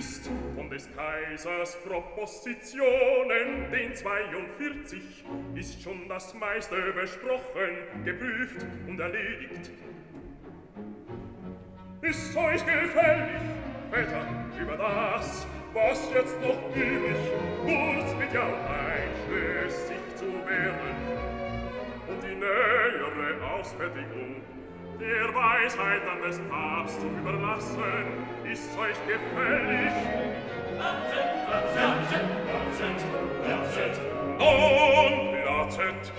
ist von des Kaisers Propositionen, den 42, ist schon das meiste besprochen, geprüft und erledigt. Ist euch gefällig, Väter, über das, was jetzt noch übrig, kurz mit Ja einschließlich zu werden, und die nähere Ausfertigung der Weisheit an des Papst zu überlassen, ist euch gefällig. Nun platzet.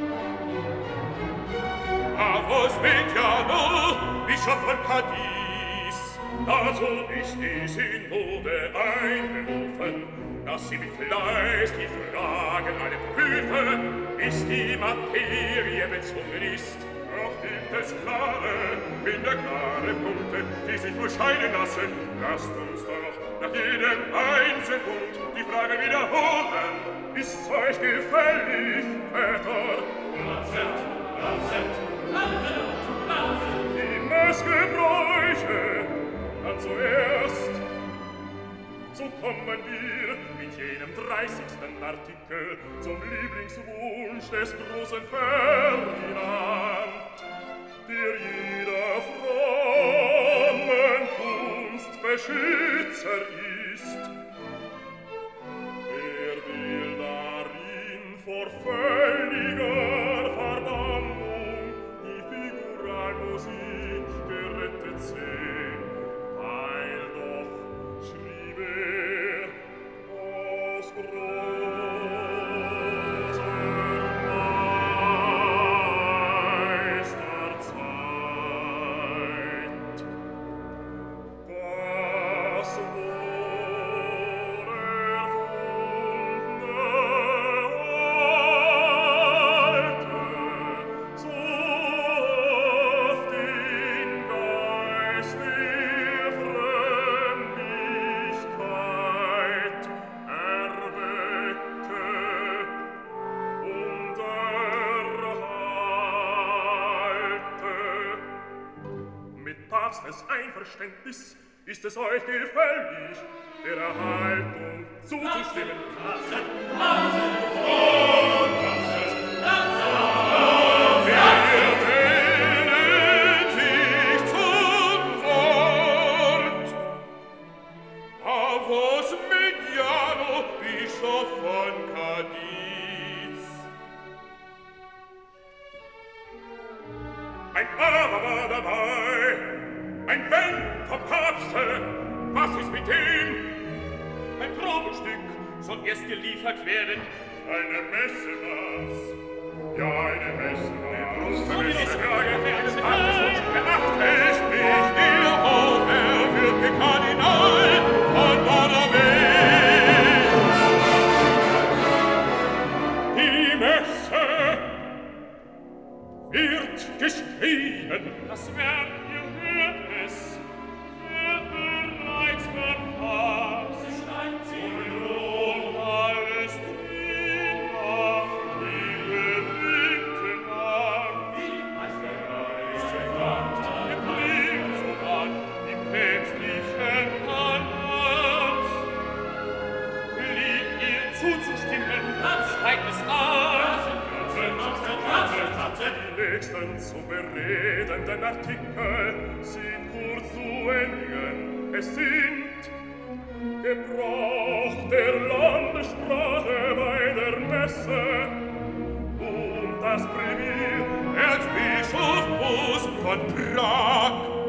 Avos Mediano, Bischof von Cadiz, dazu ist die Synode einberufen, dass sie mit Fleiß die Fragen alle prüfe, bis die Materie bezwungen ist. Doch gibt es klare Punkte, die sich unterscheiden lassen. Lasst uns doch nach jedem Einzelpunkt die Frage wiederholen. Ist's euch gefällig, Väter? Die Messgebräuche, dann zuerst. So kommen wir mit jenem 30. Artikel zum Lieblingswunsch des großen Ferdinand, der jeder frommen Kunst Beschützer ist. Er will darin vor völliger Verbannung die Figuralmusik gerettet sehen, weil doch, schrieb er, aus des Einverständnis ist es euch gefällig, der Erhaltung zuzustimmen. Wer wählt sich zum Wort? Avos Mediano, Bischof von Cadiz. Ein Aber war dabei, ein Wenn vom Papste, was ist mit dem? Ein Probenstück soll erst geliefert werden. Eine Messe war's. Ja, eine Messe war's. So will ich Frage des Papstes beachte ich nicht. Der Hoher wird Kardinal von Borromée. Die Messe wird geschrieben. Das Werk zu beredenden Artikel sind kurz zu endigen. Es sind Gebrauch der Landessprache bei der Messe und das Brevier Erzbischof Bus von Prag.